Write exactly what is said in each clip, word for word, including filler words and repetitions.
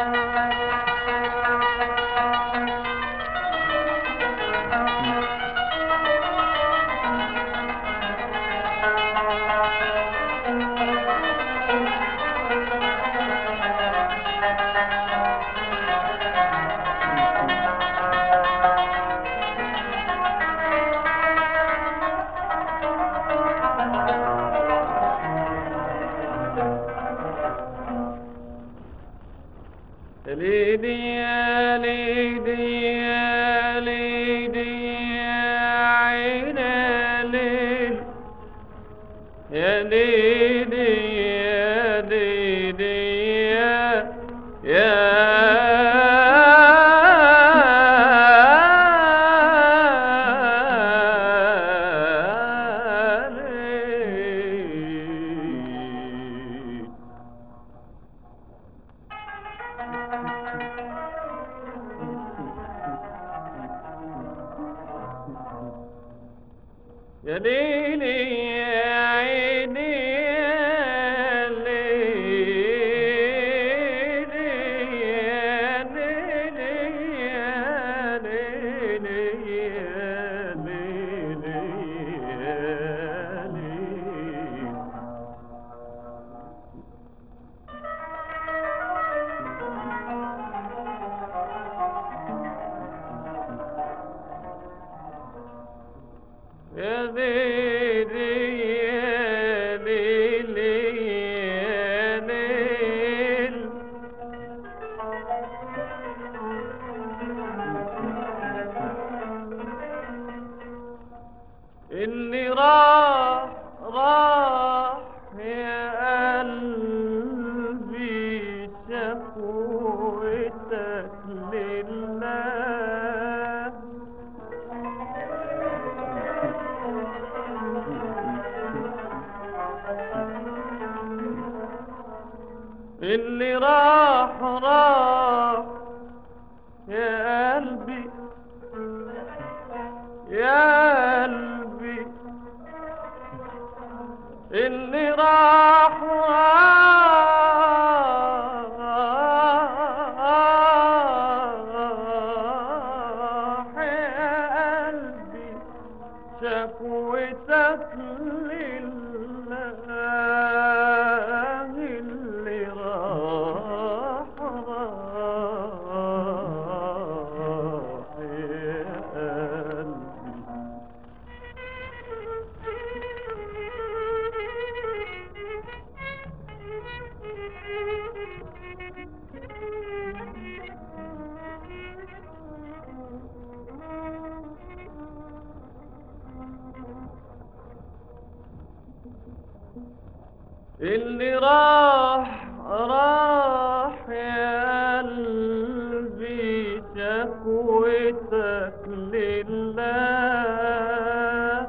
ليدي يا ليدي يا ليدي يا عين ليل يا ليدي يا ليدي يا يا يا ليلي يا عيني يا ليلي يا ليلي يا ليلي يا ليلي يا ليلي يا ليلي يا ليلي يا ليل اللي راح راح يا قلبي شكوتك لله اللي راح راح يا قلبي يا قلبي اللي راح راح يا قلبي شكوتك لله اللي راح راح يا قلبي اللي راح راح يا قلبي شكوتك لله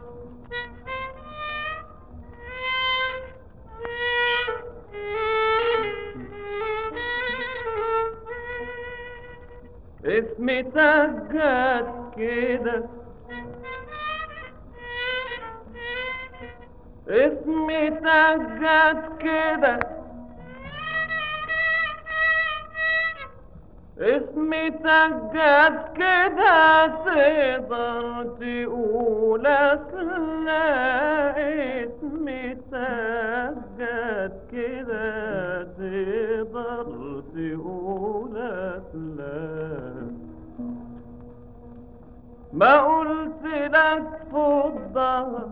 اسمي سجد كده اسمي سجد كده اسمي سجد كده تقدر تقول لا اسمي سجد كده تقدر تقول لا ما قلت لك فضها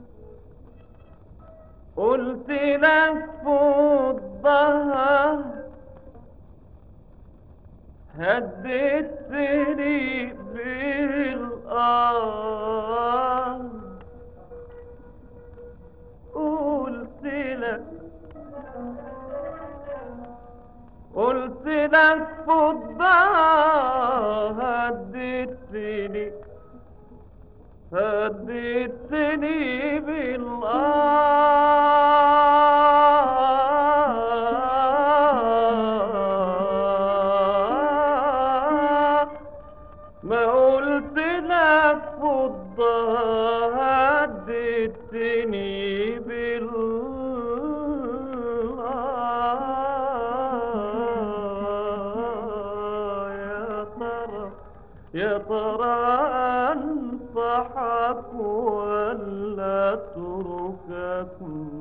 قلت لك فضها هديتني بالآه قلت لك قلت لك فضها هديتني هديتني بالآه ما قلت لك فضها هديتني بالآه يا ترى أنصحك ولا أتركك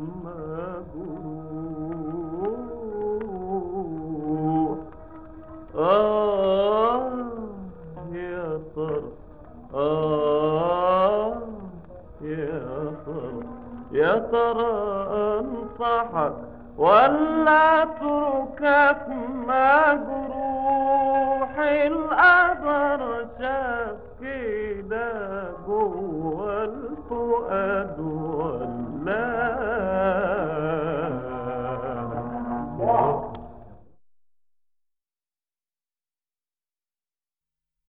مجروح؟ آه يا ترى، آه يا ترى، يا ترى أنصحك ولا أتركك مجروح؟ القدر شاف كده جوا الفؤاد ولا